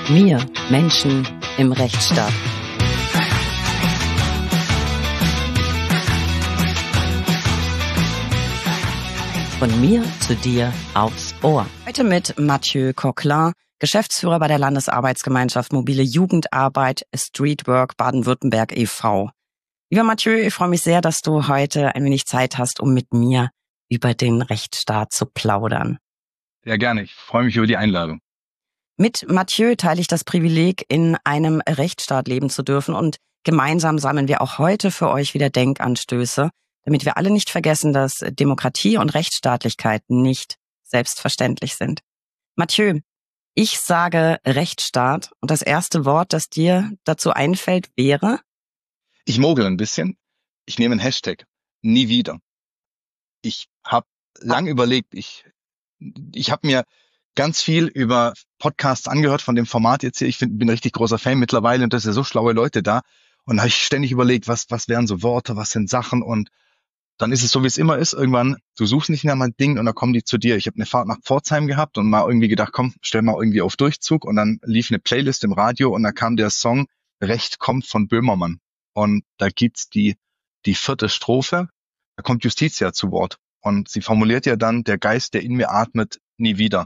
mir, Menschen im Rechtsstaat. Von mir zu dir aufs Ohr. Heute mit Mathieu Coquelin, Geschäftsführer bei der Landesarbeitsgemeinschaft Mobile Jugendarbeit Streetwork Baden-Württemberg e.V. Lieber Mathieu, ich freue mich sehr, dass du heute ein wenig Zeit hast, um mit mir über den Rechtsstaat zu plaudern. Sehr gerne, ich freue mich über die Einladung. Mit Mathieu teile ich das Privileg, in einem Rechtsstaat leben zu dürfen, und gemeinsam sammeln wir auch heute für euch wieder Denkanstöße, damit wir alle nicht vergessen, dass Demokratie und Rechtsstaatlichkeit nicht selbstverständlich sind. Mathieu, ich sage Rechtsstaat und das erste Wort, das dir dazu einfällt, wäre? Ich mogel ein bisschen. Ich nehme einen Hashtag. Nie wieder. Ich habe lang überlegt, ich habe mir ganz viel über Podcasts angehört von dem Format jetzt hier. Ich bin ein richtig großer Fan mittlerweile und da sind ja so schlaue Leute da. Und da habe ich ständig überlegt, was wären so Worte, was sind Sachen, und dann ist es so, wie es immer ist. Irgendwann, du suchst nicht nach mal Ding und dann kommen die zu dir. Ich habe eine Fahrt nach Pforzheim gehabt und mal irgendwie gedacht, komm, stell mal irgendwie auf Durchzug, und dann lief eine Playlist im Radio und da kam der Song Recht kommt von Böhmermann. Und da gibt's die 4. Strophe, da kommt Justitia zu Wort. Und sie formuliert ja dann, der Geist, der in mir atmet, nie wieder.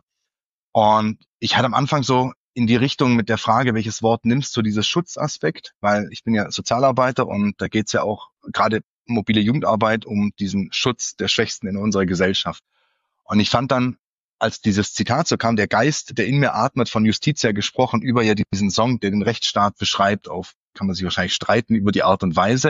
Und ich hatte am Anfang so in die Richtung mit der Frage, welches Wort nimmst du, dieses Schutzaspekt, weil ich bin ja Sozialarbeiter und da geht's ja auch gerade mobile Jugendarbeit um diesen Schutz der Schwächsten in unserer Gesellschaft. Und ich fand dann, als dieses Zitat so kam, der Geist, der in mir atmet, von Justitia gesprochen, über ja diesen Song, der den Rechtsstaat beschreibt, kann man sich wahrscheinlich streiten über die Art und Weise,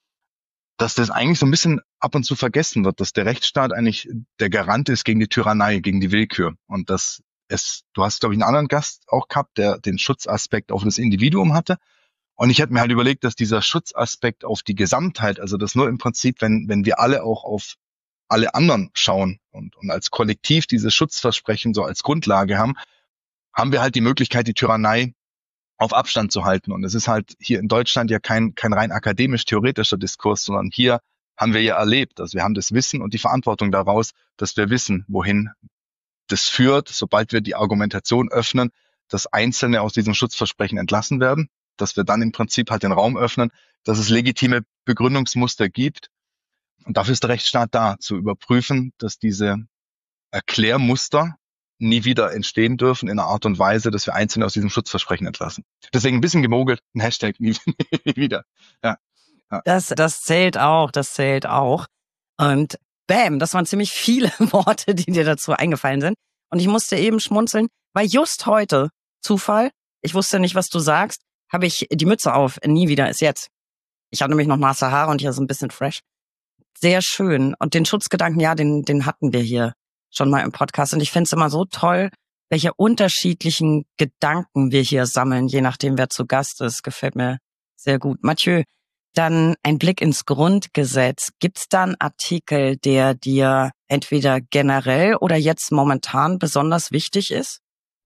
dass das eigentlich so ein bisschen ab und zu vergessen wird, dass der Rechtsstaat eigentlich der Garant ist gegen die Tyrannei, gegen die Willkür. Und du hast, glaube ich, einen anderen Gast auch gehabt, der den Schutzaspekt auf das Individuum hatte. Und ich hatte mir halt überlegt, dass dieser Schutzaspekt auf die Gesamtheit, also das nur im Prinzip, wenn wir alle auch auf alle anderen schauen und als Kollektiv dieses Schutzversprechen so als Grundlage haben wir halt die Möglichkeit, die Tyrannei auf Abstand zu halten. Und es ist halt hier in Deutschland ja kein rein akademisch-theoretischer Diskurs, sondern hier haben wir ja erlebt, also wir haben das Wissen und die Verantwortung daraus, dass wir wissen, wohin das führt, sobald wir die Argumentation öffnen, dass Einzelne aus diesem Schutzversprechen entlassen werden, dass wir dann im Prinzip halt den Raum öffnen, dass es legitime Begründungsmuster gibt. Und dafür ist der Rechtsstaat da, zu überprüfen, dass diese Erklärmuster nie wieder entstehen dürfen in einer Art und Weise, dass wir Einzelne aus diesem Schutzversprechen entlassen. Deswegen ein bisschen gemogelt, ein Hashtag nie wieder. Ja. Das zählt auch. Und bam, das waren ziemlich viele Worte, die dir dazu eingefallen sind. Und ich musste eben schmunzeln, weil just heute, Zufall, ich wusste nicht, was du sagst, habe ich die Mütze auf. Nie wieder ist jetzt. Ich habe nämlich noch nasse Haare und hier so ein bisschen fresh. Sehr schön. Und den Schutzgedanken, ja, den hatten wir hier schon mal im Podcast. Und ich finde es immer so toll, welche unterschiedlichen Gedanken wir hier sammeln, je nachdem, wer zu Gast ist. Gefällt mir sehr gut. Mathieu, dann ein Blick ins Grundgesetz. Gibt's da einen Artikel, der dir entweder generell oder jetzt momentan besonders wichtig ist?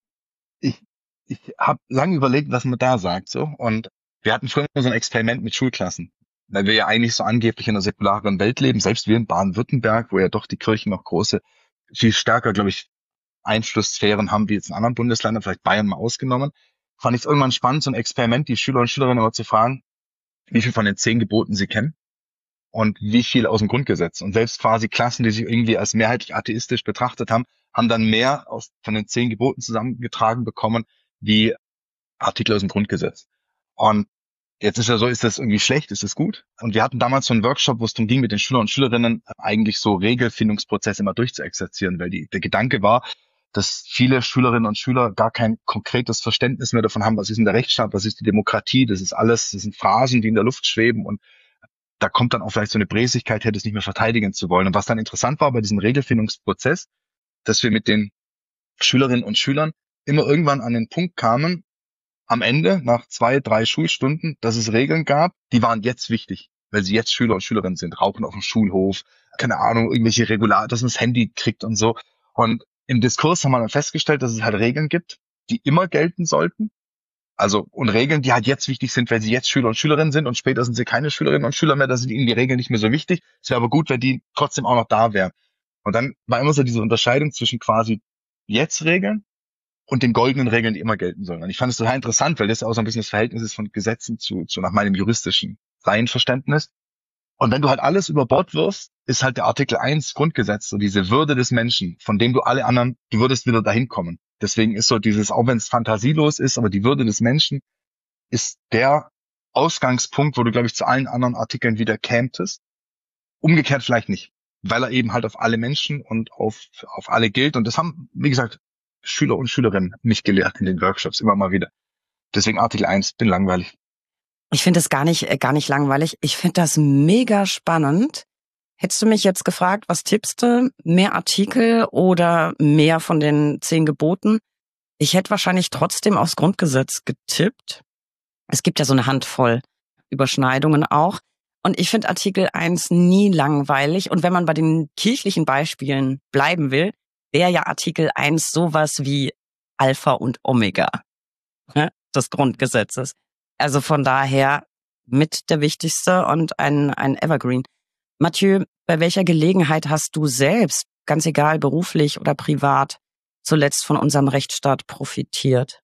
Ich habe lange überlegt, was man da sagt, so. Und wir hatten früher so ein Experiment mit Schulklassen, weil wir ja eigentlich so angeblich in einer säkularen Welt leben, selbst wir in Baden-Württemberg, wo ja doch die Kirchen noch viel stärker, glaube ich, Einflusssphären haben wie jetzt in anderen Bundesländern, vielleicht Bayern mal ausgenommen, fand ich es irgendwann spannend, so ein Experiment, die Schüler und Schülerinnen immer zu fragen, wie viel von den 10 Geboten sie kennen und wie viel aus dem Grundgesetz. Und selbst quasi Klassen, die sich irgendwie als mehrheitlich atheistisch betrachtet haben dann mehr von den 10 Geboten zusammengetragen bekommen, wie Artikel aus dem Grundgesetz. Und jetzt ist ja so, ist das irgendwie schlecht, ist das gut? Und wir hatten damals so einen Workshop, wo es darum ging, mit den Schülern und Schülerinnen eigentlich so Regelfindungsprozesse immer durchzuexerzieren, weil der Gedanke war, dass viele Schülerinnen und Schüler gar kein konkretes Verständnis mehr davon haben, was ist denn der Rechtsstaat, was ist die Demokratie, das sind Phrasen, die in der Luft schweben, und da kommt dann auch vielleicht so eine Bräsigkeit her, das nicht mehr verteidigen zu wollen. Und was dann interessant war bei diesem Regelfindungsprozess, dass wir mit den Schülerinnen und Schülern immer irgendwann an den Punkt kamen, am Ende, nach 2, 3 Schulstunden, dass es Regeln gab, die waren jetzt wichtig, weil sie jetzt Schüler und Schülerinnen sind, Rauchen auf dem Schulhof, keine Ahnung, irgendwelche Regularien, dass man das Handy kriegt und so. Und im Diskurs haben wir dann festgestellt, dass es halt Regeln gibt, die immer gelten sollten. Also, und Regeln, die halt jetzt wichtig sind, weil sie jetzt Schüler und Schülerinnen sind, und später sind sie keine Schülerinnen und Schüler mehr, da sind ihnen die Regeln nicht mehr so wichtig. Es wäre aber gut, wenn die trotzdem auch noch da wären. Und dann war immer so diese Unterscheidung zwischen quasi jetzt Regeln und den goldenen Regeln, die immer gelten sollen. Und ich fand es total interessant, weil das auch so ein bisschen das Verhältnis ist von Gesetzen zu nach meinem juristischen Laienverständnis. Und wenn du halt alles über Bord wirfst, ist halt der Artikel 1 Grundgesetz, so diese Würde des Menschen, von dem du alle anderen, du würdest wieder dahin kommen. Deswegen ist so dieses, auch wenn es fantasielos ist, aber die Würde des Menschen ist der Ausgangspunkt, wo du, glaube ich, zu allen anderen Artikeln wieder kämtest. Umgekehrt vielleicht nicht, weil er eben halt auf alle Menschen und auf alle gilt. Und das haben, wie gesagt, Schüler und Schülerinnen mich gelehrt in den Workshops immer mal wieder. Deswegen Artikel 1, bin langweilig. Ich finde es gar nicht langweilig. Ich finde das mega spannend. Hättest du mich jetzt gefragt, was tippst du? Mehr Artikel oder mehr von den 10 Geboten? Ich hätte wahrscheinlich trotzdem aufs Grundgesetz getippt. Es gibt ja so eine Handvoll Überschneidungen auch. Und ich finde Artikel 1 nie langweilig. Und wenn man bei den kirchlichen Beispielen bleiben will, wäre ja Artikel 1 sowas wie Alpha und Omega, ne, des Grundgesetzes. Also von daher mit der wichtigste und ein Evergreen. Mathieu, bei welcher Gelegenheit hast du selbst, ganz egal beruflich oder privat, zuletzt von unserem Rechtsstaat profitiert?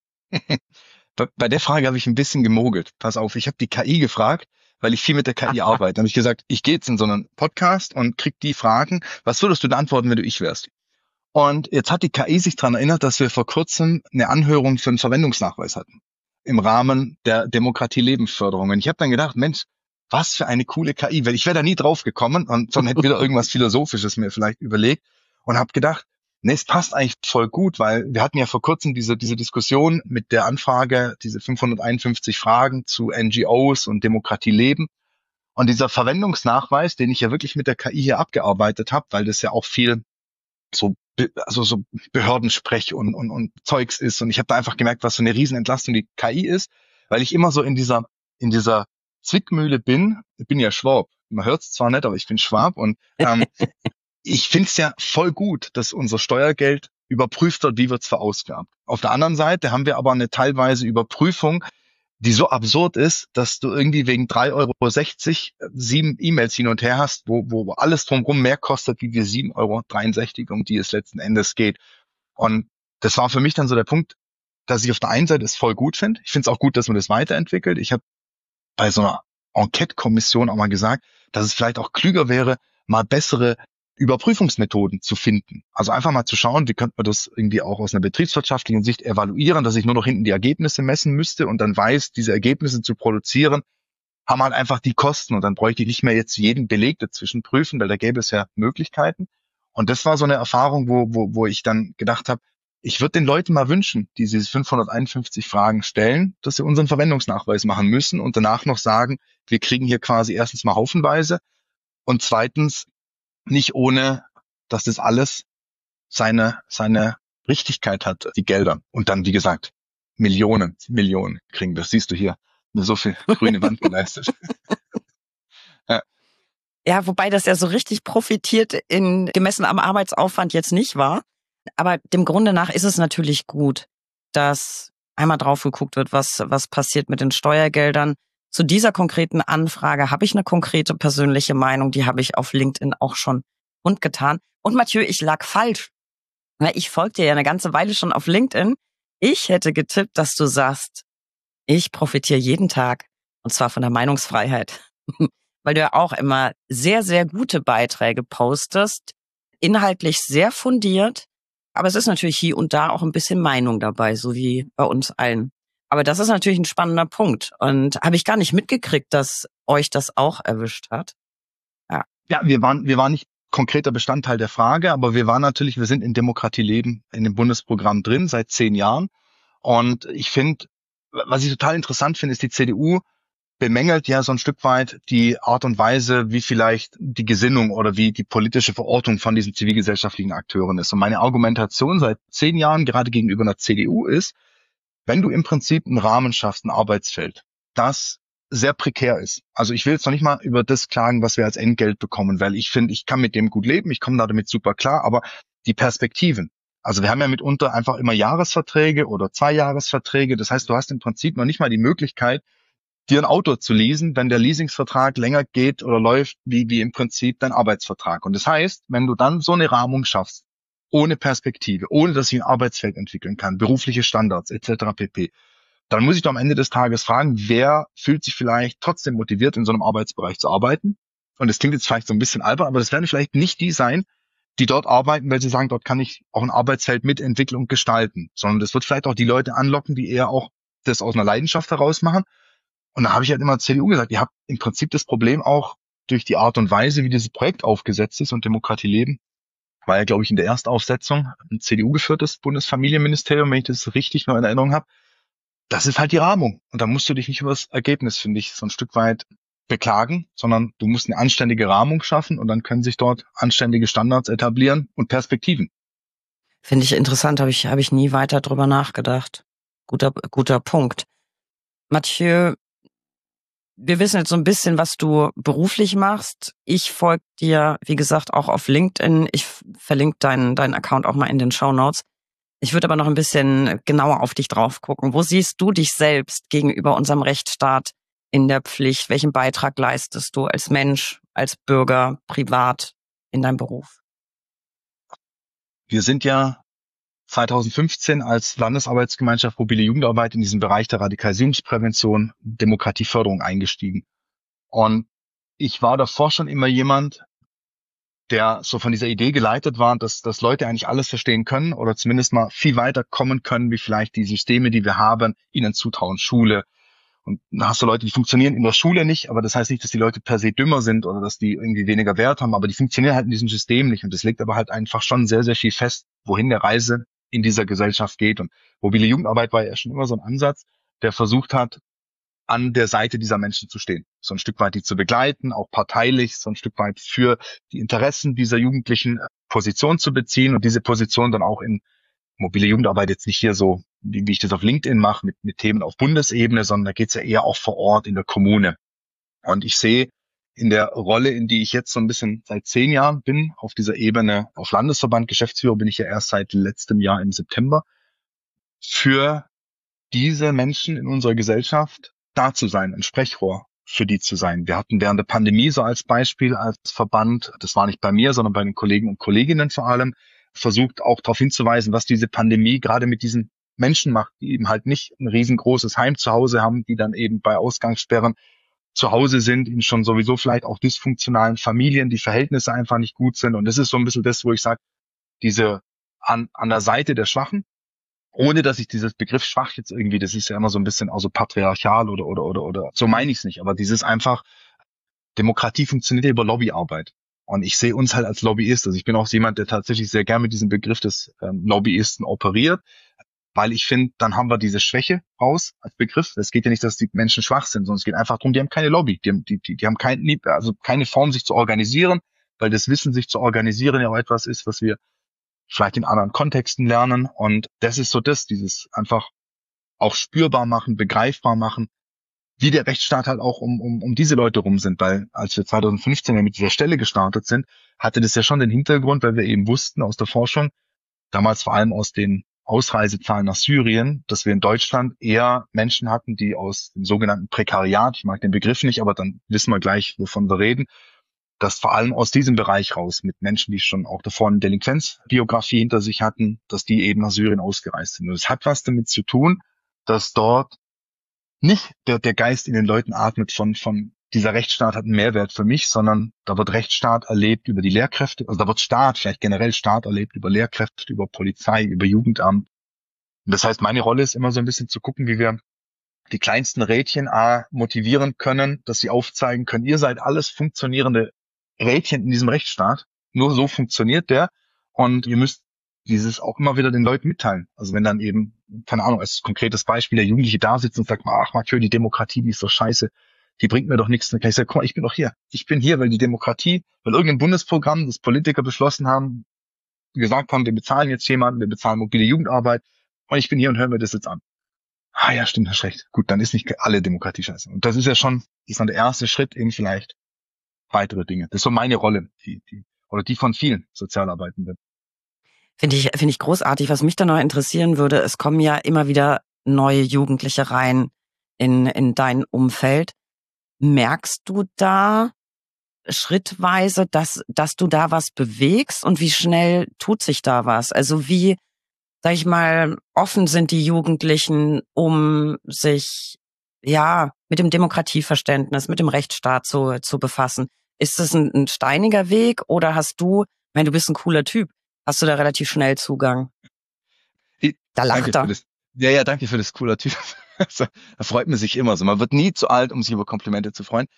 Bei der Frage habe ich ein bisschen gemogelt. Pass auf, ich habe die KI gefragt, weil ich viel mit der KI arbeite. Dann habe ich gesagt, ich gehe jetzt in so einen Podcast und krieg die Fragen, was würdest du da antworten, wenn du ich wärst? Und jetzt hat die KI sich daran erinnert, dass wir vor kurzem eine Anhörung für einen Verwendungsnachweis hatten im Rahmen der Demokratie-Lebensförderung. Und ich habe dann gedacht, Mensch, was für eine coole KI, weil ich wäre da nie drauf gekommen und sondern hätte wieder irgendwas Philosophisches mir vielleicht überlegt und habe gedacht, nee, es passt eigentlich voll gut, weil wir hatten ja vor kurzem diese Diskussion mit der Anfrage, diese 551 Fragen zu NGOs und Demokratie leben. Und dieser Verwendungsnachweis, den ich ja wirklich mit der KI hier abgearbeitet habe, weil das ja auch viel so Behördensprech und Zeugs ist. Und ich habe da einfach gemerkt, was für eine Riesenentlastung die KI ist, weil ich immer so in dieser Zwickmühle bin. Ich bin ja Schwab. Man hört es zwar nicht, aber ich bin Schwab und ich finde es ja voll gut, dass unser Steuergeld überprüft wird, wie wird es verausgabt. Auf der anderen Seite haben wir aber eine teilweise Überprüfung, die so absurd ist, dass du irgendwie wegen 3,60 € 7 E-Mails hin und her hast, wo alles drumherum mehr kostet, wie die 7,63 €, um die es letzten Endes geht. Und das war für mich dann so der Punkt, dass ich auf der einen Seite es voll gut finde. Ich finde es auch gut, dass man das weiterentwickelt. Ich habe bei so einer Enquete-Kommission auch mal gesagt, dass es vielleicht auch klüger wäre, mal bessere Überprüfungsmethoden zu finden. Also einfach mal zu schauen, wie könnte man das irgendwie auch aus einer betriebswirtschaftlichen Sicht evaluieren, dass ich nur noch hinten die Ergebnisse messen müsste und dann weiß, diese Ergebnisse zu produzieren, haben halt einfach die Kosten und dann bräuchte ich nicht mehr jetzt jeden Beleg dazwischen prüfen, weil da gäbe es ja Möglichkeiten. Und das war so eine Erfahrung, wo ich dann gedacht habe, ich würde den Leuten mal wünschen, die diese 551 Fragen stellen, dass sie unseren Verwendungsnachweis machen müssen und danach noch sagen, wir kriegen hier quasi erstens mal haufenweise und zweitens nicht ohne, dass das alles seine Richtigkeit hat, die Gelder. Und dann, wie gesagt, Millionen kriegen wir. Das siehst du hier, mir so viel grüne Wand geleistet. Ja. Ja, wobei das ja so richtig profitiert gemessen am Arbeitsaufwand jetzt nicht war. Aber dem Grunde nach ist es natürlich gut, dass einmal drauf geguckt wird, was passiert mit den Steuergeldern. Zu dieser konkreten Anfrage habe ich eine konkrete persönliche Meinung, die habe ich auf LinkedIn auch schon kundgetan. Und Mathieu, ich lag falsch. Ich folge dir ja eine ganze Weile schon auf LinkedIn. Ich hätte getippt, dass du sagst, ich profitiere jeden Tag und zwar von der Meinungsfreiheit. Weil du ja auch immer sehr, sehr gute Beiträge postest, inhaltlich sehr fundiert. Aber es ist natürlich hier und da auch ein bisschen Meinung dabei, so wie bei uns allen. Aber das ist natürlich ein spannender Punkt. Und habe ich gar nicht mitgekriegt, dass euch das auch erwischt hat. Ja, wir waren nicht konkreter Bestandteil der Frage, aber wir sind in Demokratie leben, in dem Bundesprogramm drin, seit 10 Jahren. Und ich finde, was ich total interessant finde, ist, die CDU bemängelt ja so ein Stück weit die Art und Weise, wie vielleicht die Gesinnung oder wie die politische Verortung von diesen zivilgesellschaftlichen Akteuren ist. Und meine Argumentation seit 10 Jahren gerade gegenüber einer CDU ist, wenn du im Prinzip einen Rahmen schaffst, ein Arbeitsfeld, das sehr prekär ist. Also ich will jetzt noch nicht mal über das klagen, was wir als Entgelt bekommen, weil ich finde, ich kann mit dem gut leben, ich komme damit super klar, aber die Perspektiven. Also wir haben ja mitunter einfach immer Jahresverträge oder 2-Jahresverträge. Das heißt, du hast im Prinzip noch nicht mal die Möglichkeit, dir ein Auto zu leasen, wenn der Leasingsvertrag länger geht oder läuft, wie im Prinzip dein Arbeitsvertrag. Und das heißt, wenn du dann so eine Rahmung schaffst, ohne Perspektive, ohne dass ich ein Arbeitsfeld entwickeln kann, berufliche Standards etc. pp., dann muss ich doch am Ende des Tages fragen, wer fühlt sich vielleicht trotzdem motiviert, in so einem Arbeitsbereich zu arbeiten? Und das klingt jetzt vielleicht so ein bisschen albern, aber das werden vielleicht nicht die sein, die dort arbeiten, weil sie sagen, dort kann ich auch ein Arbeitsfeld mit Entwicklung gestalten, sondern das wird vielleicht auch die Leute anlocken, die eher auch das aus einer Leidenschaft heraus machen. Und da habe ich halt immer CDU gesagt, ihr habt im Prinzip das Problem auch durch die Art und Weise, wie dieses Projekt aufgesetzt ist und Demokratie leben, war ja, glaube ich, in der Erstaufsetzung ein CDU-geführtes Bundesfamilienministerium, wenn ich das richtig noch in Erinnerung habe. Das ist halt die Rahmung. Und da musst du dich nicht über das Ergebnis, finde ich, so ein Stück weit beklagen, sondern du musst eine anständige Rahmung schaffen und dann können sich dort anständige Standards etablieren und Perspektiven. Finde ich interessant, habe ich nie weiter drüber nachgedacht. Guter Punkt. Mathieu, wir wissen jetzt so ein bisschen, was du beruflich machst. Ich folge dir, wie gesagt, auch auf LinkedIn. Ich verlinke deinen Account auch mal in den Shownotes. Ich würde aber noch ein bisschen genauer auf dich drauf gucken. Wo siehst du dich selbst gegenüber unserem Rechtsstaat in der Pflicht? Welchen Beitrag leistest du als Mensch, als Bürger, privat in deinem Beruf? Wir sind ja 2015 als Landesarbeitsgemeinschaft mobile Jugendarbeit in diesen Bereich der Radikalisierungsprävention, Demokratieförderung eingestiegen. Und ich war davor schon immer jemand, der so von dieser Idee geleitet war, dass Leute eigentlich alles verstehen können oder zumindest mal viel weiter kommen können, wie vielleicht die Systeme, die wir haben, ihnen zutrauen. Schule. Und da hast du Leute, die funktionieren in der Schule nicht, aber das heißt nicht, dass die Leute per se dümmer sind oder dass die irgendwie weniger Wert haben, aber die funktionieren halt in diesem System nicht. Und das legt aber halt einfach schon sehr, sehr viel fest, wohin der Reise in dieser Gesellschaft geht. Und mobile Jugendarbeit war ja schon immer so ein Ansatz, der versucht hat, an der Seite dieser Menschen zu stehen, so ein Stück weit die zu begleiten, auch parteilich, so ein Stück weit für die Interessen dieser Jugendlichen Position zu beziehen und diese Position dann auch in mobile Jugendarbeit jetzt nicht hier so, wie ich das auf LinkedIn mache, mit Themen auf Bundesebene, sondern da geht's ja eher auch vor Ort in der Kommune. Und ich sehe in der Rolle, in die ich jetzt so ein bisschen seit 10 Jahren bin, auf dieser Ebene, auf Landesverband, Geschäftsführer bin ich ja erst seit letztem Jahr im September, für diese Menschen in unserer Gesellschaft da zu sein, ein Sprechrohr für die zu sein. Wir hatten während der Pandemie so als Beispiel, als Verband, das war nicht bei mir, sondern bei den Kollegen und Kolleginnen vor allem, versucht auch darauf hinzuweisen, was diese Pandemie gerade mit diesen Menschen macht, die eben halt nicht ein riesengroßes Heim zu Hause haben, die dann eben bei Ausgangssperren zu Hause sind, in schon sowieso vielleicht auch dysfunktionalen Familien, die Verhältnisse einfach nicht gut sind. Und das ist so ein bisschen das, wo ich sage, diese an der Seite der Schwachen, ohne dass ich dieses Begriff schwach jetzt irgendwie, das ist ja immer so ein bisschen auch so patriarchal oder so meine ich es nicht, aber dieses einfach, Demokratie funktioniert ja über Lobbyarbeit. Und ich sehe uns halt als Lobbyist, also ich bin auch jemand, der tatsächlich sehr gern mit diesem Begriff des Lobbyisten operiert, weil ich finde, dann haben wir diese Schwäche raus als Begriff. Es geht ja nicht, dass die Menschen schwach sind, sondern es geht einfach darum, die haben keine Lobby, die haben keine Form, sich zu organisieren, weil das Wissen, sich zu organisieren, ja auch etwas ist, was wir vielleicht in anderen Kontexten lernen. Und das ist so dieses einfach auch spürbar machen, begreifbar machen, wie der Rechtsstaat halt auch um diese Leute rum sind. Weil als wir 2015 ja mit dieser Stelle gestartet sind, hatte das ja schon den Hintergrund, weil wir eben wussten aus der Forschung, damals vor allem aus den Ausreisezahlen nach Syrien, dass wir in Deutschland eher Menschen hatten, die aus dem sogenannten Prekariat, ich mag den Begriff nicht, aber dann wissen wir gleich, wovon wir reden, dass vor allem aus diesem Bereich raus mit Menschen, die schon auch davor eine Delinquenzbiografie hinter sich hatten, dass die eben nach Syrien ausgereist sind. Und es hat was damit zu tun, dass dort nicht der Geist in den Leuten atmet von dieser Rechtsstaat hat einen Mehrwert für mich, sondern da wird Rechtsstaat erlebt über die Lehrkräfte, also da wird Staat, vielleicht generell Staat erlebt über Lehrkräfte, über Polizei, über Jugendamt. Und das heißt, meine Rolle ist immer so ein bisschen zu gucken, wie wir die kleinsten Rädchen motivieren können, dass sie aufzeigen können, ihr seid alles funktionierende Rädchen in diesem Rechtsstaat. Nur so funktioniert der. Und ihr müsst dieses auch immer wieder den Leuten mitteilen. Also wenn dann eben, keine Ahnung, als konkretes Beispiel der Jugendliche da sitzt und sagt, ach Mathieu, die Demokratie, die ist so scheiße, die bringt mir doch nichts. Dann kann ich sagen, guck mal, ich bin doch hier. Ich bin hier, weil die Demokratie, weil irgendein Bundesprogramm, das Politiker beschlossen haben, gesagt haben, wir bezahlen jetzt jemanden, wir bezahlen mobile Jugendarbeit und ich bin hier und hören wir das jetzt an. Ah ja, stimmt, hast recht. Gut, dann ist nicht alle Demokratie scheiße. Und das ist ja schon, ist dann der erste Schritt in vielleicht weitere Dinge. Das ist so meine Rolle, die von vielen Sozialarbeitenden. Finde ich großartig. Was mich dann noch interessieren würde, es kommen ja immer wieder neue Jugendliche rein in dein Umfeld. Merkst du da, schrittweise, dass du da was bewegst und wie schnell tut sich da was? Also wie, sag ich mal, offen sind die Jugendlichen, um sich mit dem Demokratieverständnis, mit dem Rechtsstaat zu befassen? Ist es ein steiniger Weg oder ich meine, du bist ein cooler Typ, hast du da relativ schnell Zugang? Da Danke lacht für er. das. Ja, danke für das cooler Typ. Also, da freut man sich immer so. Man wird nie zu alt, um sich über Komplimente zu freuen.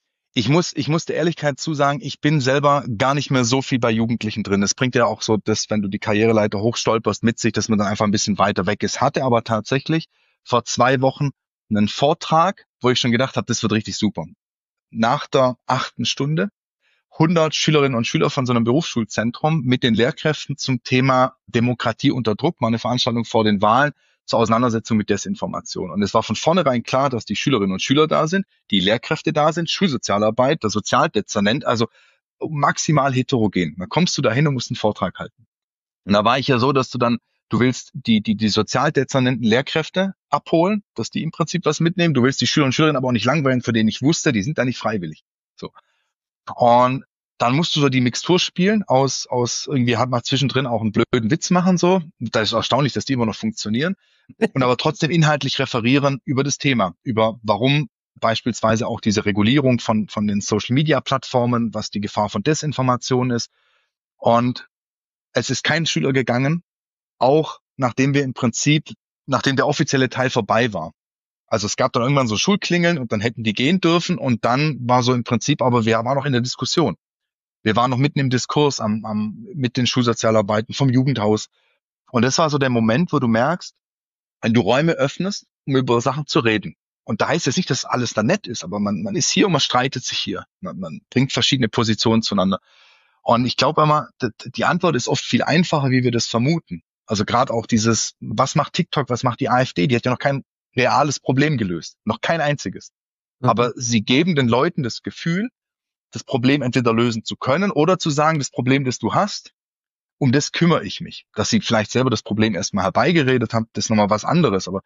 Ich muss der Ehrlichkeit zusagen, ich bin selber gar nicht mehr so viel bei Jugendlichen drin. Es bringt ja auch so, dass wenn du die Karriereleiter hochstolperst mit sich, dass man dann einfach ein bisschen weiter weg ist. Hatte aber tatsächlich vor 2 Wochen einen Vortrag, wo ich schon gedacht habe, das wird richtig super. Nach der 8. Stunde 100 Schülerinnen und Schüler von so einem Berufsschulzentrum mit den Lehrkräften zum Thema Demokratie unter Druck, mal eine Veranstaltung vor den Wahlen zur Auseinandersetzung mit Desinformation. Und es war von vornherein klar, dass die Schülerinnen und Schüler da sind, die Lehrkräfte da sind, Schulsozialarbeit, der Sozialdezernent, also maximal heterogen. Da kommst du da hin und musst einen Vortrag halten. Und da war ich ja so, dass du willst die Sozialdezernenten Lehrkräfte abholen, dass die im Prinzip was mitnehmen. Du willst die Schüler und Schülerinnen aber auch nicht langweilen, für denen ich wusste, die sind da nicht freiwillig. So. Und dann musst du so die Mixtur spielen aus irgendwie hat man zwischendrin auch einen blöden Witz machen so. Da ist erstaunlich, dass die immer noch funktionieren. Und aber trotzdem inhaltlich referieren über das Thema, über warum beispielsweise auch diese Regulierung von den Social-Media-Plattformen, was die Gefahr von Desinformation ist. Und es ist kein Schüler gegangen, auch nachdem der offizielle Teil vorbei war. Also es gab dann irgendwann so Schulklingeln und dann hätten die gehen dürfen und dann war so im Prinzip, aber wir waren noch in der Diskussion. Wir waren noch mitten im Diskurs mit den Schulsozialarbeiten vom Jugendhaus. Und das war so der Moment, wo du merkst, wenn du Räume öffnest, um über Sachen zu reden. Und da heißt es nicht, dass alles da nett ist, aber man ist hier und man streitet sich hier. Man bringt verschiedene Positionen zueinander. Und ich glaube immer, die Antwort ist oft viel einfacher, wie wir das vermuten. Also gerade auch dieses, was macht TikTok, was macht die AfD? Die hat ja noch kein reales Problem gelöst. Noch kein einziges. Aber sie geben den Leuten das Gefühl, das Problem entweder lösen zu können oder zu sagen, das Problem, das du hast, um das kümmere ich mich. Dass sie vielleicht selber das Problem erstmal herbeigeredet haben, das ist nochmal was anderes. Aber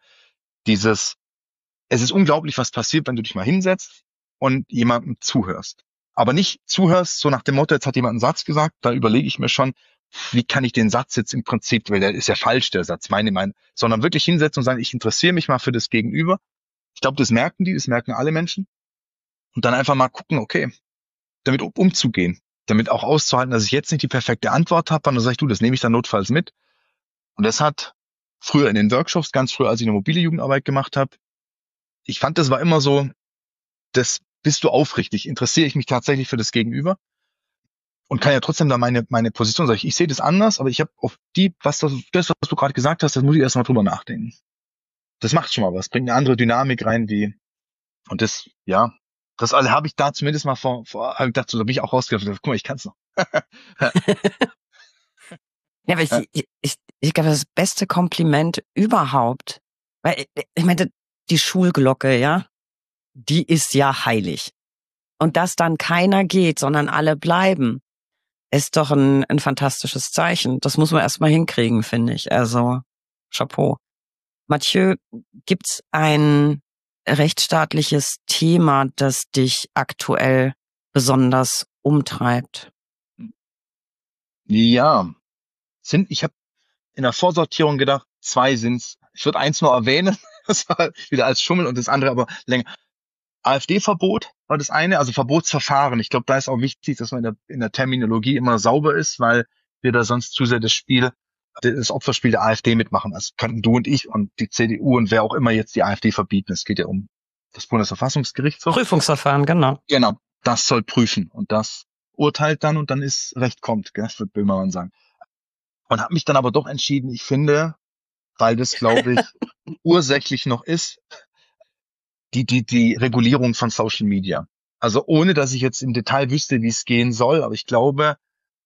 es ist unglaublich, was passiert, wenn du dich mal hinsetzt und jemandem zuhörst. Aber nicht zuhörst, so nach dem Motto, jetzt hat jemand einen Satz gesagt, da überlege ich mir schon, wie kann ich den Satz jetzt im Prinzip, weil der ist ja falsch, der Satz, meine, sondern wirklich hinsetzen und sagen, ich interessiere mich mal für das Gegenüber. Ich glaube, das merken alle Menschen. Und dann einfach mal gucken, okay, damit umzugehen, damit auch auszuhalten, dass ich jetzt nicht die perfekte Antwort habe, dann sage ich, das nehme ich dann notfalls mit. Und das hat früher in den Workshops, ganz früher, als ich eine mobile Jugendarbeit gemacht habe, ich fand, das war immer so, das bist du aufrichtig, interessiere ich mich tatsächlich für das Gegenüber und kann ja trotzdem da meine Position sagen. Ich sehe das anders, aber ich habe auf was du gerade gesagt hast, das muss ich erstmal drüber nachdenken. Das macht schon mal was, bringt eine andere Dynamik rein, und das alle habe ich da zumindest mal hab ich gedacht, so, da bin ich auch rausgegangen. Guck mal, ich kann's noch. Ja, aber ich glaube, das beste Kompliment überhaupt, weil ich meine, die Schulglocke, ja, die ist ja heilig. Und dass dann keiner geht, sondern alle bleiben, ist doch ein fantastisches Zeichen. Das muss man erstmal hinkriegen, finde ich. Also, Chapeau. Mathieu, gibt's ein rechtsstaatliches Thema, das dich aktuell besonders umtreibt? Ja, ich habe in der Vorsortierung gedacht, 2 sind's. Ich würde eins nur erwähnen, das war wieder als Schummel und das andere aber länger. AfD-Verbot war das eine, also Verbotsverfahren. Ich glaube, da ist auch wichtig, dass man in der Terminologie immer sauber ist, weil wir da sonst zu sehr das Opferspiel der AfD mitmachen. Also könnten du und ich und die CDU und wer auch immer jetzt die AfD verbieten. Es geht ja um das Bundesverfassungsgericht. Prüfungsverfahren, genau. Genau, das soll prüfen und das urteilt dann und dann ist Recht kommt, gell, wird Böhmermann sagen. Und habe mich dann aber doch entschieden, ich finde, weil das, glaube ich, ursächlich noch ist, die Regulierung von Social Media. Also ohne, dass ich jetzt im Detail wüsste, wie es gehen soll, aber ich glaube,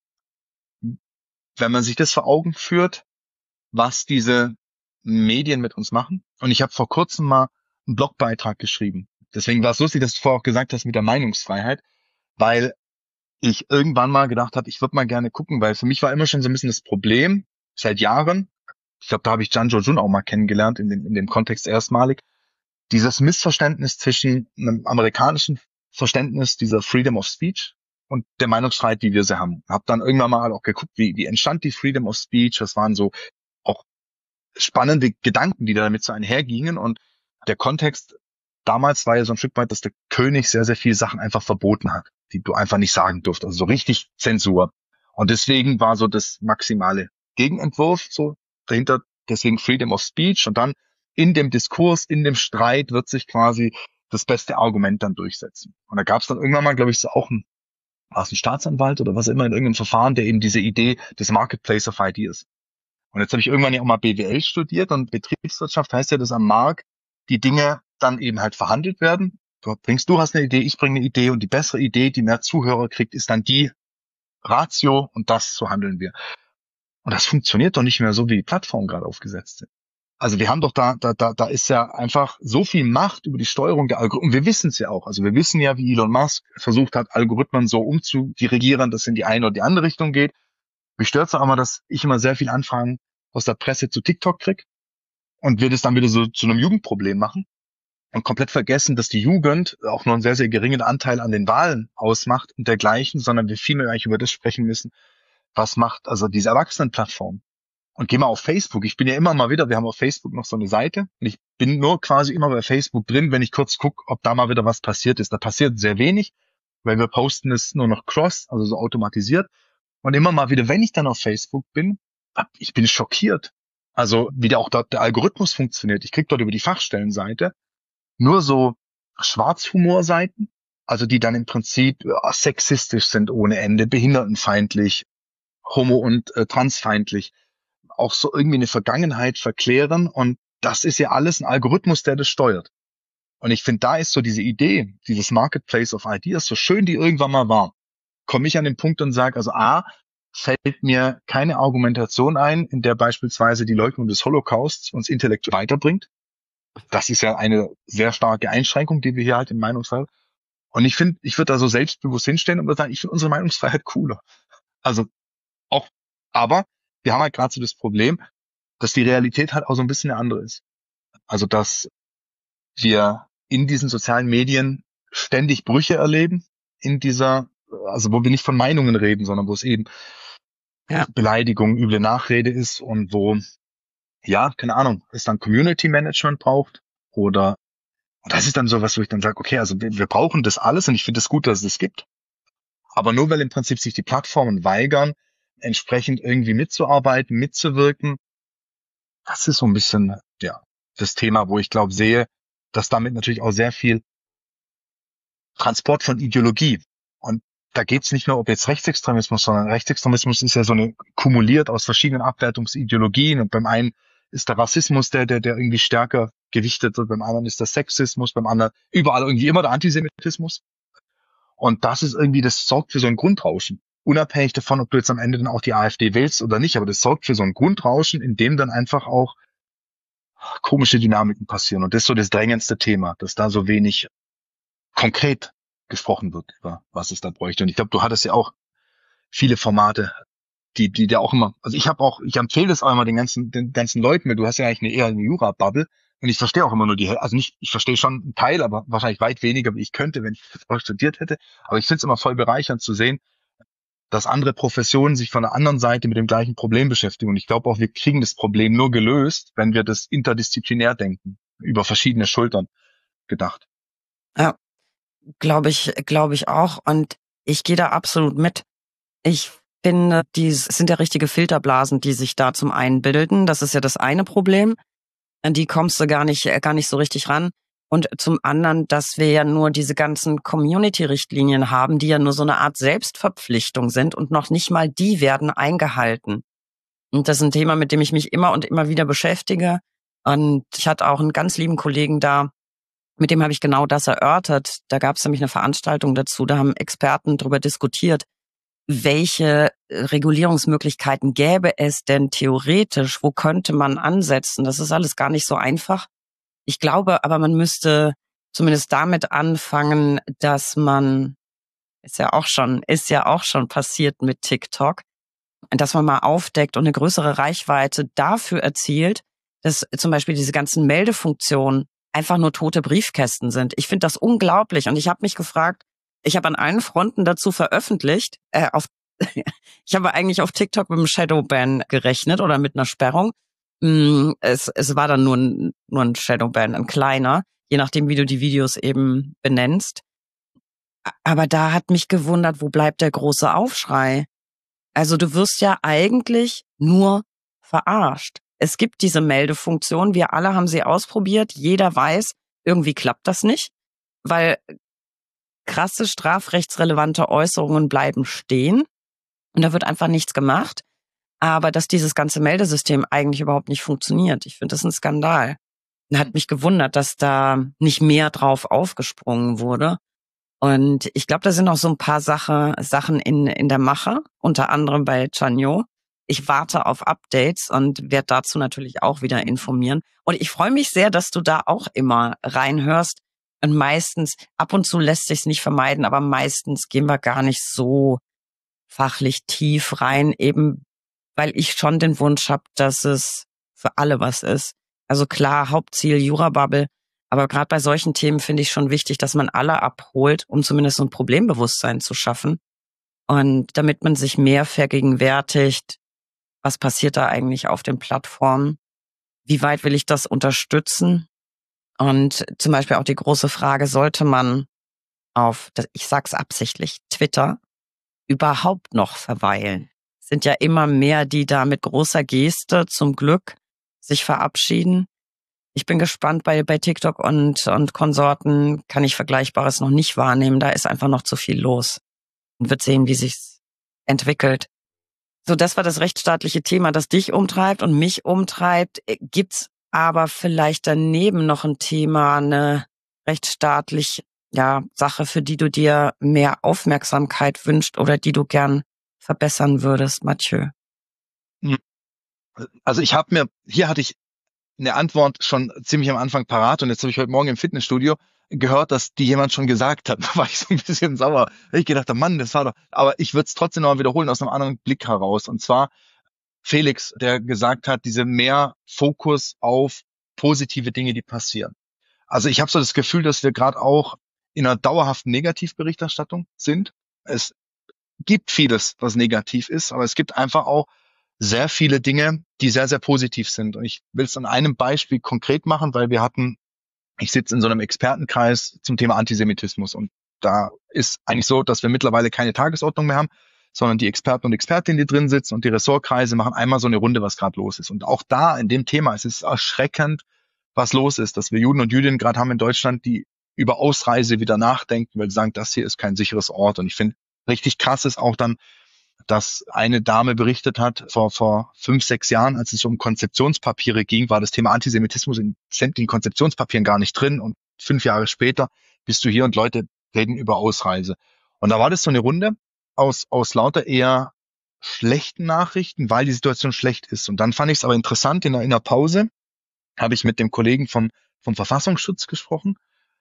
wenn man sich das vor Augen führt, was diese Medien mit uns machen. Und ich habe vor kurzem mal einen Blogbeitrag geschrieben. Deswegen war es lustig, dass du vorher auch gesagt hast mit der Meinungsfreiheit, weil ich irgendwann mal gedacht habe, ich würde mal gerne gucken, weil für mich war immer schon so ein bisschen das Problem, seit Jahren, ich glaube, da habe ich Janjo Jun auch mal kennengelernt, in dem Kontext erstmalig, dieses Missverständnis zwischen einem amerikanischen Verständnis dieser Freedom of Speech und der Meinungsfreiheit, wie wir sie haben. Hab dann irgendwann mal auch geguckt, wie entstand die Freedom of Speech. Das waren so auch spannende Gedanken, die damit so einhergingen. Und der Kontext damals war ja so ein Stück weit, dass der König sehr, sehr viele Sachen einfach verboten hat, die du einfach nicht sagen durfst. Also so richtig Zensur. Und deswegen war so das maximale Gegenentwurf so dahinter, deswegen Freedom of Speech. Und dann in dem Diskurs, in dem Streit wird sich quasi das beste Argument dann durchsetzen. Und da gab es dann irgendwann mal, glaube ich, so auch war es ein Staatsanwalt oder was immer in irgendeinem Verfahren, der eben diese Idee des Marketplace of Ideas. Und jetzt habe ich irgendwann ja auch mal BWL studiert und Betriebswirtschaft heißt ja, dass am Markt die Dinge dann eben halt verhandelt werden. Du hast eine Idee, ich bringe eine Idee und die bessere Idee, die mehr Zuhörer kriegt, ist dann die Ratio und das, so handeln wir. Und das funktioniert doch nicht mehr so, wie die Plattformen gerade aufgesetzt sind. Also wir haben doch da ist ja einfach so viel Macht über die Steuerung der Algorithmen. Wir wissen es ja auch. Also wir wissen ja, wie Elon Musk versucht hat, Algorithmen so umzudirigieren, dass es in die eine oder die andere Richtung geht. Mich stört's auch immer, dass ich immer sehr viel Anfragen aus der Presse zu TikTok krieg und wir das dann wieder so zu einem Jugendproblem machen und komplett vergessen, dass die Jugend auch nur einen sehr, sehr geringen Anteil an den Wahlen ausmacht und dergleichen, sondern wir viel mehr eigentlich über das sprechen müssen, was macht also diese Erwachsenenplattform. Und geh mal auf Facebook. Ich bin ja immer mal wieder, wir haben auf Facebook noch so eine Seite und ich bin nur quasi immer bei Facebook drin, wenn ich kurz gucke, ob da mal wieder was passiert ist. Da passiert sehr wenig, weil wir posten es nur noch cross, also so automatisiert. Und immer mal wieder, wenn ich dann auf Facebook bin, ich bin schockiert. Also wie auch dort der Algorithmus funktioniert. Ich krieg dort über die Fachstellenseite nur so Schwarzhumorseiten, also die dann im Prinzip sexistisch sind ohne Ende, behindertenfeindlich, homo- und transfeindlich, auch so irgendwie eine Vergangenheit verklären. Und das ist ja alles ein Algorithmus, der das steuert. Und ich finde, da ist so diese Idee, dieses Marketplace of Ideas, so schön die irgendwann mal war, komme ich an den Punkt und sage, also A, fällt mir keine Argumentation ein, in der beispielsweise die Leugnung des Holocausts uns intellektuell weiterbringt. Das ist ja eine sehr starke Einschränkung, die wir hier halt in Meinungsfreiheit. Und ich finde, ich würde da so selbstbewusst hinstellen und würde sagen, ich finde unsere Meinungsfreiheit cooler. Also auch, aber wir haben halt gerade so das Problem, dass die Realität halt auch so ein bisschen eine andere ist. Also dass wir in diesen sozialen Medien ständig Brüche erleben, also wo wir nicht von Meinungen reden, sondern wo es eben Beleidigung, üble Nachrede ist und wo, ja, keine Ahnung, es dann Community Management braucht oder und das ist dann so was, wo ich dann sage, okay, also wir brauchen das alles und ich finde es gut, dass es das gibt. Aber nur weil im Prinzip sich die Plattformen weigern, entsprechend irgendwie mitzuarbeiten, mitzuwirken, das ist so ein bisschen, ja, das Thema, wo ich glaube, sehe, dass damit natürlich auch sehr viel Transport von Ideologie. Und da geht's nicht nur um jetzt Rechtsextremismus, sondern Rechtsextremismus ist ja so eine kumuliert aus verschiedenen Abwertungsideologien. Und beim einen ist der Rassismus der irgendwie stärker gewichtet wird, beim anderen ist der Sexismus, beim anderen überall irgendwie immer der Antisemitismus. Und das ist irgendwie, das sorgt für so ein Grundrauschen. Unabhängig davon, ob du jetzt am Ende dann auch die AfD wählst oder nicht, aber das sorgt für so ein Grundrauschen, in dem dann einfach auch komische Dynamiken passieren. Und das ist so das drängendste Thema, dass da so wenig konkret gesprochen wird über was es da bräuchte. Und ich glaube, du hattest ja auch viele Formate, die da auch immer, also ich empfehle das auch immer den ganzen Leuten, du hast ja eigentlich eher eine Jura-Bubble und ich verstehe auch immer nur also nicht, ich verstehe schon einen Teil, aber wahrscheinlich weit weniger, wie ich könnte, wenn ich das auch studiert hätte. Aber ich finde es immer voll bereichernd zu sehen, dass andere Professionen sich von der anderen Seite mit dem gleichen Problem beschäftigen. Und ich glaube auch, wir kriegen das Problem nur gelöst, wenn wir das interdisziplinär denken, über verschiedene Schultern gedacht. Ja, glaube ich auch. Und ich gehe da absolut mit. Ich finde, es sind ja richtige Filterblasen, die sich da zum einen bilden. Das ist ja das eine Problem. An die kommst du gar nicht so richtig ran. Und zum anderen, dass wir ja nur diese ganzen Community-Richtlinien haben, die ja nur so eine Art Selbstverpflichtung sind und noch nicht mal die werden eingehalten. Und das ist ein Thema, mit dem ich mich immer und immer wieder beschäftige. Und ich hatte auch einen ganz lieben Kollegen da, mit dem habe ich genau das erörtert. Da gab es nämlich eine Veranstaltung dazu, da haben Experten darüber diskutiert, welche Regulierungsmöglichkeiten gäbe es denn theoretisch? Wo könnte man ansetzen? Das ist alles gar nicht so einfach. Ich glaube, aber man müsste zumindest damit anfangen, dass man, ist ja auch schon passiert mit TikTok, dass man mal aufdeckt und eine größere Reichweite dafür erzielt, dass zum Beispiel diese ganzen Meldefunktionen einfach nur tote Briefkästen sind. Ich finde das unglaublich und ich habe mich gefragt, Ich habe an allen Fronten dazu veröffentlicht. Ich habe eigentlich auf TikTok mit einem Shadowban gerechnet oder mit einer Sperrung. Es war dann nur ein Shadowban, ein kleiner, je nachdem, wie du die Videos eben benennst. Aber da hat mich gewundert, wo bleibt der große Aufschrei? Also du wirst ja eigentlich nur verarscht. Es gibt diese Meldefunktion, wir alle haben sie ausprobiert, jeder weiß, irgendwie klappt das nicht, weil krasse strafrechtsrelevante Äußerungen bleiben stehen und da wird einfach nichts gemacht. Aber dass dieses ganze Meldesystem eigentlich überhaupt nicht funktioniert, ich finde das ein Skandal. Hat mich gewundert, dass da nicht mehr drauf aufgesprungen wurde. Und ich glaube, da sind auch so ein paar Sachen in der Mache, unter anderem bei Chanyo. Ich warte auf Updates und werde dazu natürlich auch wieder informieren. Und ich freue mich sehr, dass du da auch immer reinhörst. Und meistens, ab und zu lässt sich's nicht vermeiden, aber meistens gehen wir gar nicht so fachlich tief rein, eben weil ich schon den Wunsch habe, dass es für alle was ist. Also klar, Hauptziel Jura-Bubble, aber gerade bei solchen Themen finde ich schon wichtig, dass man alle abholt, um zumindest so ein Problembewusstsein zu schaffen. Und damit man sich mehr vergegenwärtigt, was passiert da eigentlich auf den Plattformen? Wie weit will ich das unterstützen? Und zum Beispiel auch die große Frage, sollte man auf, ich sag's absichtlich, Twitter überhaupt noch verweilen? Es sind ja immer mehr, die da mit großer Geste zum Glück sich verabschieden. Ich bin gespannt, bei TikTok und Konsorten kann ich Vergleichbares noch nicht wahrnehmen. Da ist einfach noch zu viel los. Und wird sehen, wie sich's entwickelt. So, das war das rechtsstaatliche Thema, das dich umtreibt und mich umtreibt. Gibt's aber vielleicht daneben noch ein Thema, eine rechtsstaatlich, Sache, für die du dir mehr Aufmerksamkeit wünschst oder die du gern verbessern würdest, Mathieu? Also hier hatte ich eine Antwort schon ziemlich am Anfang parat und jetzt habe ich heute Morgen im Fitnessstudio gehört, dass die jemand schon gesagt hat. Da war ich so ein bisschen sauer. Ich gedacht, Mann, das war doch, aber ich würde es trotzdem noch mal wiederholen aus einem anderen Blick heraus. Und zwar Felix, der gesagt hat, diese mehr Fokus auf positive Dinge, die passieren. Also ich habe so das Gefühl, dass wir gerade auch in einer dauerhaften Negativberichterstattung sind. Es gibt vieles, was negativ ist, aber es gibt einfach auch sehr viele Dinge, die sehr, sehr positiv sind. Und ich will es an einem Beispiel konkret machen, weil ich sitze in so einem Expertenkreis zum Thema Antisemitismus und da ist eigentlich so, dass wir mittlerweile keine Tagesordnung mehr haben, sondern die Experten und Expertinnen, die drin sitzen und die Ressortkreise machen einmal so eine Runde, was gerade los ist. Und auch da in dem Thema es ist erschreckend, was los ist, dass wir Juden und Jüdinnen gerade haben in Deutschland, die über Ausreise wieder nachdenken, weil sie sagen, das hier ist kein sicheres Ort. Und ich finde, richtig krass ist auch dann, dass eine Dame berichtet hat, vor 5, 6 Jahren, als es um Konzeptionspapiere ging, war das Thema Antisemitismus in sämtlichen Konzeptionspapieren gar nicht drin. Und 5 Jahre später bist du hier und Leute reden über Ausreise. Und da war das so eine Runde aus lauter eher schlechten Nachrichten, weil die Situation schlecht ist. Und dann fand ich es aber interessant, in einer Pause habe ich mit dem Kollegen vom Verfassungsschutz gesprochen,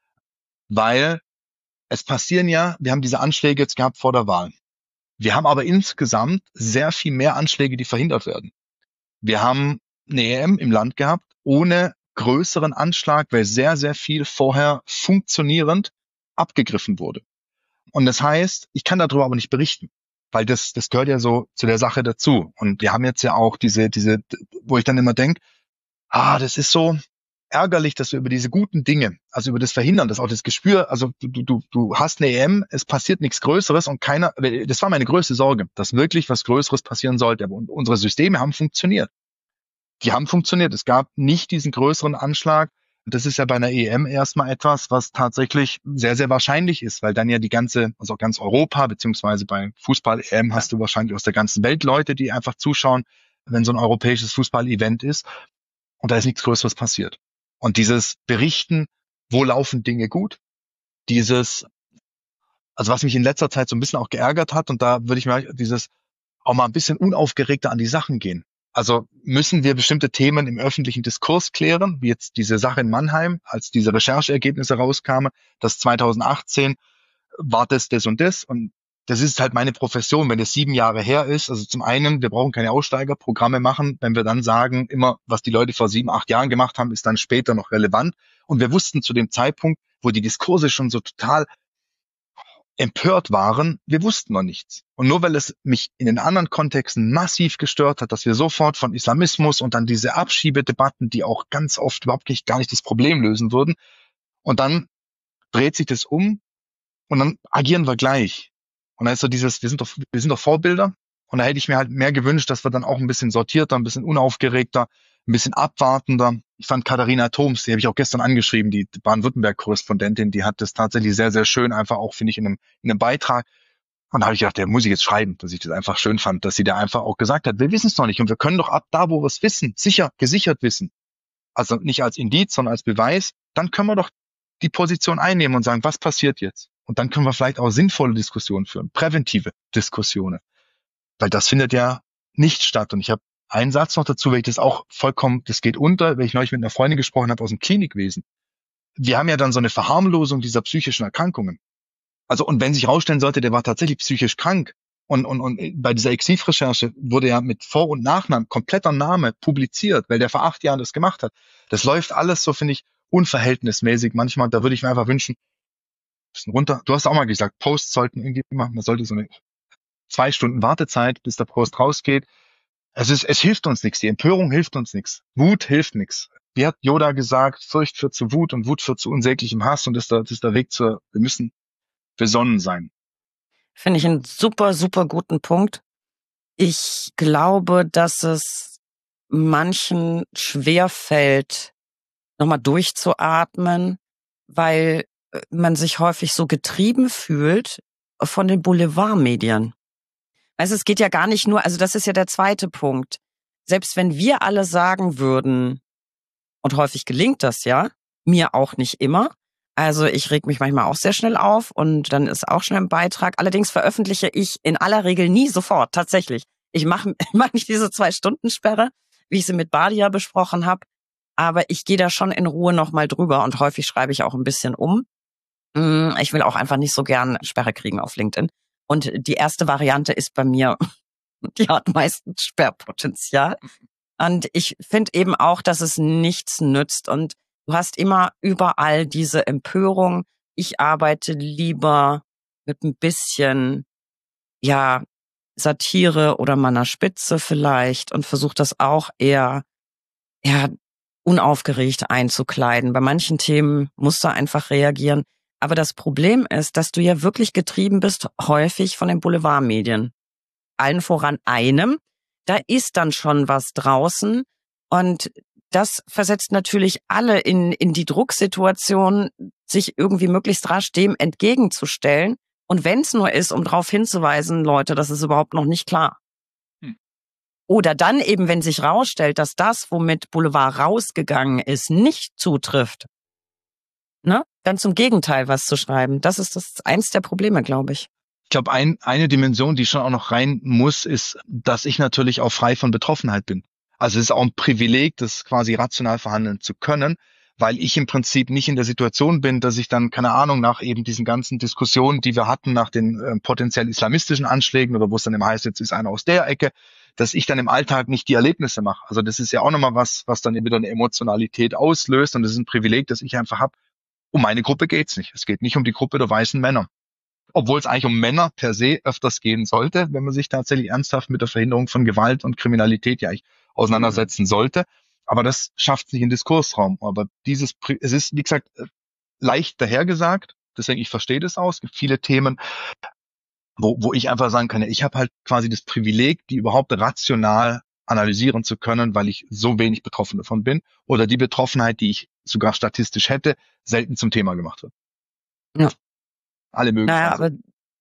weil es passieren ja, wir haben diese Anschläge jetzt gehabt vor der Wahl. Wir haben aber insgesamt sehr viel mehr Anschläge, die verhindert werden. Wir haben eine EM im Land gehabt, ohne größeren Anschlag, weil sehr, sehr viel vorher funktionierend abgegriffen wurde. Und das heißt, ich kann darüber aber nicht berichten, weil das gehört ja so zu der Sache dazu. Und wir haben jetzt ja auch diese, wo ich dann immer denke, das ist so ärgerlich, dass wir über diese guten Dinge, also über das Verhindern, das auch das Gespür, also du hast eine EM, es passiert nichts Größeres und keiner, das war meine größte Sorge, dass wirklich was Größeres passieren sollte. Aber unsere Systeme haben funktioniert. Die haben funktioniert. Es gab nicht diesen größeren Anschlag. Das ist ja bei einer EM erstmal etwas, was tatsächlich sehr, sehr wahrscheinlich ist, weil dann ja also ganz Europa, beziehungsweise bei Fußball-EM hast du wahrscheinlich aus der ganzen Welt Leute, die einfach zuschauen, wenn so ein europäisches Fußball-Event ist. Und da ist nichts Größeres passiert. Und dieses Berichten, wo laufen Dinge gut, also was mich in letzter Zeit so ein bisschen auch geärgert hat, und da würde ich mir auch mal ein bisschen unaufgeregter an die Sachen gehen. Also müssen wir bestimmte Themen im öffentlichen Diskurs klären, wie jetzt diese Sache in Mannheim, als diese Rechercheergebnisse rauskamen, dass 2018 war das und das. Und das ist halt meine Profession, wenn es 7 Jahre her ist. Also zum einen, wir brauchen keine Aussteigerprogramme machen, wenn wir dann sagen, immer, was die Leute vor 7, 8 Jahren gemacht haben, ist dann später noch relevant. Und wir wussten zu dem Zeitpunkt, wo die Diskurse schon so total empört waren, wir wussten noch nichts. Und nur weil es mich in den anderen Kontexten massiv gestört hat, dass wir sofort von Islamismus und dann diese Abschiebedebatten, die auch ganz oft überhaupt gar nicht das Problem lösen würden, und dann dreht sich das um und dann agieren wir gleich. Und dann ist so dieses, wir sind doch Vorbilder. Und da hätte ich mir halt mehr gewünscht, dass wir dann auch ein bisschen sortierter, ein bisschen unaufgeregter, ein bisschen abwartender. Ich fand Katharina Thoms, die habe ich auch gestern angeschrieben, die Baden-Württemberg-Korrespondentin, die hat das tatsächlich sehr, sehr schön einfach auch, finde ich, in einem Beitrag. Und da habe ich gedacht, der muss ich jetzt schreiben, dass ich das einfach schön fand, dass sie da einfach auch gesagt hat, wir wissen es noch nicht und wir können doch ab da, wo wir es wissen, gesichert wissen. Also nicht als Indiz, sondern als Beweis, dann können wir doch die Position einnehmen und sagen, was passiert jetzt? Und dann können wir vielleicht auch sinnvolle Diskussionen führen, präventive Diskussionen. Weil das findet ja nicht statt. Und ich habe einen Satz noch dazu, weil ich das auch vollkommen, das geht unter, weil ich neulich mit einer Freundin gesprochen habe aus dem Klinikwesen. Wir haben ja dann so eine Verharmlosung dieser psychischen Erkrankungen. Also, und wenn sich herausstellen sollte, der war tatsächlich psychisch krank, und bei dieser Exif-Recherche wurde ja mit Vor- und Nachnamen, kompletter Name publiziert, weil der vor 8 Jahren das gemacht hat. Das läuft alles so, finde ich, unverhältnismäßig manchmal. Da würde ich mir einfach wünschen, bisschen runter. Du hast auch mal gesagt, Posts sollten irgendwie machen, man sollte so eine 2 Stunden Wartezeit, bis der Post rausgeht. Es hilft uns nichts. Die Empörung hilft uns nichts. Wut hilft nichts. Wie hat Yoda gesagt, Furcht führt zu Wut und Wut führt zu unsäglichem Hass und das ist der Weg wir müssen besonnen sein. Finde ich einen super, super guten Punkt. Ich glaube, dass es manchen schwerfällt, nochmal durchzuatmen, weil man sich häufig so getrieben fühlt von den Boulevardmedien. Also es geht ja gar nicht nur, also das ist ja der zweite Punkt. Selbst wenn wir alle sagen würden, und häufig gelingt das ja, mir auch nicht immer. Also ich reg mich manchmal auch sehr schnell auf und dann ist auch schnell ein Beitrag. Allerdings veröffentliche ich in aller Regel nie sofort, tatsächlich. Ich mache nicht diese 2-Stunden-Sperre, wie ich sie mit Badia besprochen habe. Aber ich gehe da schon in Ruhe nochmal drüber und häufig schreibe ich auch ein bisschen um. Ich will auch einfach nicht so gern Sperre kriegen auf LinkedIn. Und die erste Variante ist bei mir, die hat meistens Sperrpotenzial. Und ich finde eben auch, dass es nichts nützt. Und du hast immer überall diese Empörung. Ich arbeite lieber mit ein bisschen, ja, Satire oder meiner Spitze vielleicht und versuche das auch eher, ja, unaufgeregt einzukleiden. Bei manchen Themen musst du einfach reagieren. Aber das Problem ist, dass du ja wirklich getrieben bist, häufig von den Boulevardmedien. Allen voran einem. Da ist dann schon was draußen. Und das versetzt natürlich alle in die Drucksituation, sich irgendwie möglichst rasch dem entgegenzustellen. Und wenn es nur ist, um darauf hinzuweisen, Leute, das ist überhaupt noch nicht klar. Oder dann eben, wenn sich rausstellt, dass das, womit Boulevard rausgegangen ist, nicht zutrifft, ne? Dann zum Gegenteil was zu schreiben. Das ist eins der Probleme, glaube ich. Ich glaube, eine Dimension, die schon auch noch rein muss, ist, dass ich natürlich auch frei von Betroffenheit bin. Also es ist auch ein Privileg, das quasi rational verhandeln zu können, weil ich im Prinzip nicht in der Situation bin, dass ich dann, keine Ahnung, nach eben diesen ganzen Diskussionen, die wir hatten, nach den potenziell islamistischen Anschlägen oder wo es dann immer heißt, jetzt ist einer aus der Ecke, dass ich dann im Alltag nicht die Erlebnisse mache. Also das ist ja auch nochmal was dann wieder eine Emotionalität auslöst und das ist ein Privileg, das ich einfach habe. Um meine Gruppe geht's nicht. Es geht nicht um die Gruppe der weißen Männer. Obwohl es eigentlich um Männer per se öfters gehen sollte, wenn man sich tatsächlich ernsthaft mit der Verhinderung von Gewalt und Kriminalität ja eigentlich auseinandersetzen sollte. Aber das schafft sich in Diskursraum. Aber es ist, wie gesagt, leicht dahergesagt. Deswegen, ich verstehe das auch. Es gibt viele Themen, wo ich einfach sagen kann, ich habe halt quasi das Privileg, die überhaupt rational analysieren zu können, weil ich so wenig betroffen davon bin. Oder die Betroffenheit, die ich sogar statistisch hätte, selten zum Thema gemacht wird. Ja. Alle mögen naja, aber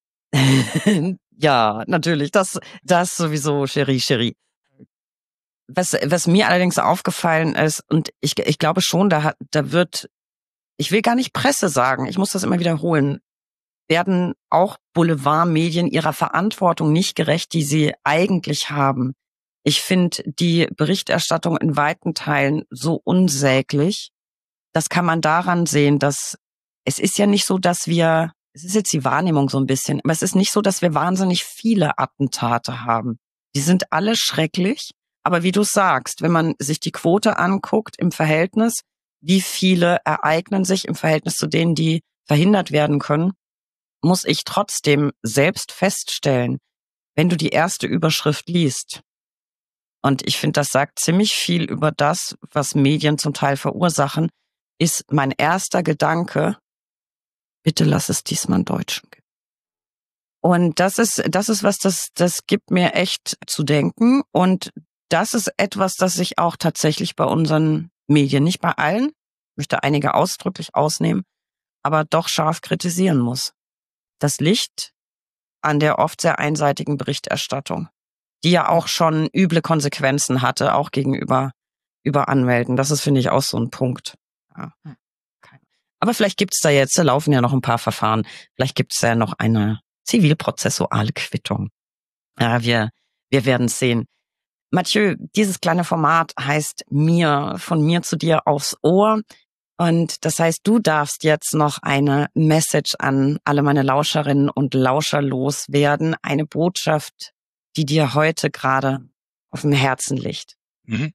ja, natürlich, das sowieso, Cherie. Was mir allerdings aufgefallen ist, und ich glaube schon, da wird, ich will gar nicht Presse sagen, ich muss das immer wiederholen, werden auch Boulevardmedien ihrer Verantwortung nicht gerecht, die sie eigentlich haben. Ich finde die Berichterstattung in weiten Teilen so unsäglich. Das kann man daran sehen, dass es ist ja nicht so, es ist jetzt die Wahrnehmung so ein bisschen, aber es ist nicht so, dass wir wahnsinnig viele Attentate haben. Die sind alle schrecklich, aber wie du sagst, wenn man sich die Quote anguckt im Verhältnis, wie viele ereignen sich im Verhältnis zu denen, die verhindert werden können, muss ich trotzdem selbst feststellen, wenn du die erste Überschrift liest, und ich finde, das sagt ziemlich viel über das, was Medien zum Teil verursachen, ist mein erster Gedanke, bitte lass es diesmal einen Deutschen geben. Und das ist was, das gibt mir echt zu denken. Und das ist etwas, das ich auch tatsächlich bei unseren Medien, nicht bei allen, möchte einige ausdrücklich ausnehmen, aber doch scharf kritisieren muss. Das liegt an der oft sehr einseitigen Berichterstattung, die ja auch schon üble Konsequenzen hatte, auch gegenüber Anwälten. Das ist, finde ich, auch so ein Punkt. Ja. Aber vielleicht gibt's da jetzt, da laufen ja noch ein paar Verfahren, vielleicht gibt's ja noch eine zivilprozessuale Quittung. Ja, wir werden es sehen. Mathieu, dieses kleine Format heißt von mir zu dir aufs Ohr. Und das heißt, du darfst jetzt noch eine Message an alle meine Lauscherinnen und Lauscher loswerden. Eine Botschaft, die dir heute gerade auf dem Herzen liegt. Mhm.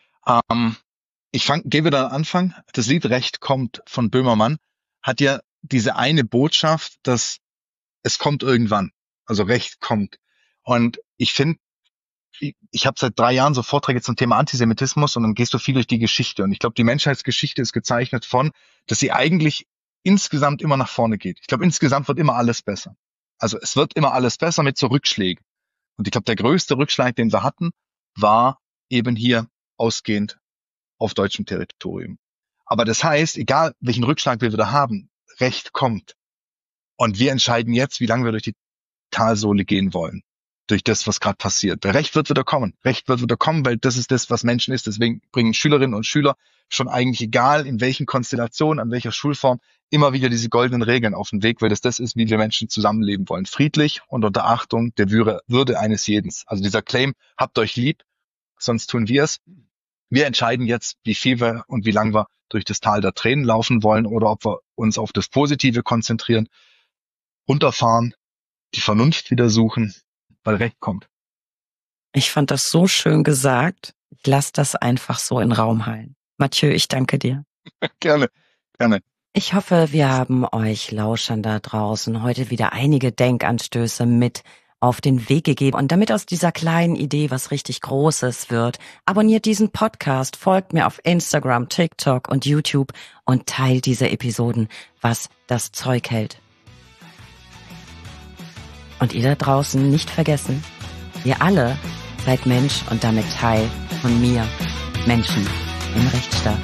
Gebe da Anfang. Das Lied Recht kommt von Böhmermann hat ja diese eine Botschaft, dass es kommt irgendwann. Also Recht kommt. Und ich finde, ich habe seit 3 Jahren so Vorträge zum Thema Antisemitismus und dann gehst du viel durch die Geschichte. Und ich glaube, die Menschheitsgeschichte ist gezeichnet von, dass sie eigentlich insgesamt immer nach vorne geht. Ich glaube, insgesamt wird immer alles besser. Also es wird immer alles besser mit so Rückschlägen. Und ich glaube, der größte Rückschlag, den wir hatten, war eben hier ausgehend auf deutschem Territorium. Aber das heißt, egal welchen Rückschlag wir wieder haben, Recht kommt. Und wir entscheiden jetzt, wie lange wir durch die Talsohle gehen wollen. Durch das, was gerade passiert. Der Recht wird wieder kommen. Recht wird wieder kommen, weil das ist das, was Menschen ist. Deswegen bringen Schülerinnen und Schüler schon eigentlich egal, in welchen Konstellationen, an welcher Schulform, immer wieder diese goldenen Regeln auf den Weg, weil das ist, wie wir Menschen zusammenleben wollen. Friedlich und unter Achtung der Würde eines jeden. Also dieser Claim, habt euch lieb, sonst tun wir es. Wir entscheiden jetzt, wie viel wir und wie lang wir durch das Tal der Tränen laufen wollen oder ob wir uns auf das Positive konzentrieren, runterfahren, die Vernunft wieder suchen, weil Recht kommt. Ich fand das so schön gesagt. Ich lasse das einfach so in den Raum hallen. Mathieu, ich danke dir. Gerne. Ich hoffe, wir haben euch Lauschern da draußen heute wieder einige Denkanstöße mit auf den Weg gegeben. Und damit aus dieser kleinen Idee was richtig Großes wird, abonniert diesen Podcast, folgt mir auf Instagram, TikTok und YouTube und teilt diese Episoden, was das Zeug hält. Und ihr da draußen nicht vergessen, ihr alle seid Mensch und damit Teil von mir, Menschen im Rechtsstaat.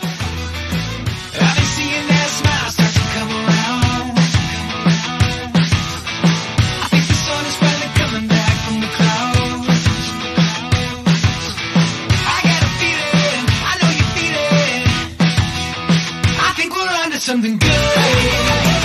Something good.